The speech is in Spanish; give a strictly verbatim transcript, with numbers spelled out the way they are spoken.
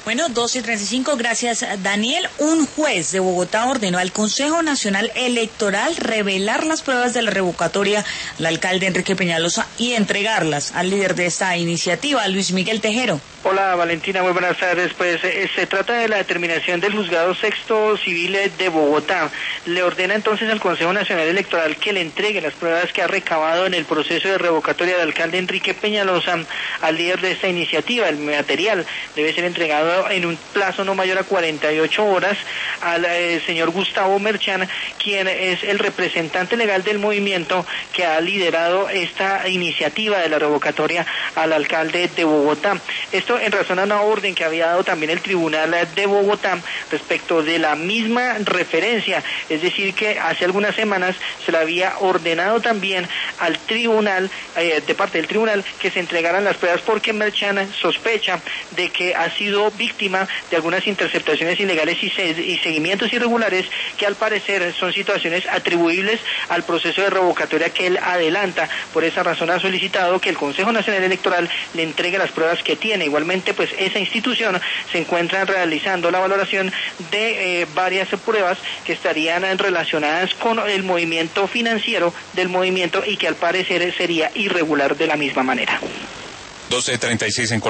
Bueno, doce treinta y cinco, gracias Daniel. Un juez de Bogotá ordenó al Consejo Nacional Electoral revelar las pruebas de la revocatoria al alcalde Enrique Peñalosa y entregarlas al líder de esta iniciativa, Luis Miguel Tejero. Hola Valentina, muy buenas tardes. Pues eh, se trata de la determinación del Juzgado Sexto Civil de Bogotá. Le ordena entonces al Consejo Nacional Electoral que le entregue las pruebas que ha recabado en el proceso de revocatoria del alcalde Enrique Peñalosa al líder de esta iniciativa. El material debe ser entregado en un plazo no mayor a cuarenta y ocho horas al eh, señor Gustavo Merchán, quien es el representante legal del movimiento que ha liderado esta iniciativa de la revocatoria al alcalde de Bogotá. Esto en razón a una orden que había dado también el Tribunal de Bogotá respecto de la misma referencia, es decir que hace algunas semanas se le había ordenado también al tribunal, eh, de parte del tribunal, que se entregaran las pruebas porque Merchán sospecha de que ha sido víctima de algunas interceptaciones ilegales y, se, y seguimientos irregulares que al parecer son situaciones atribuibles al proceso de revocatoria que él adelanta. Por esa razón ha solicitado que el Consejo Nacional Electoral le entregue las pruebas que tiene. Igualmente, pues esa institución se encuentra realizando la valoración de eh, varias pruebas que estarían relacionadas con el movimiento financiero del movimiento y que al parecer sería irregular de la misma manera. doce treinta y seis en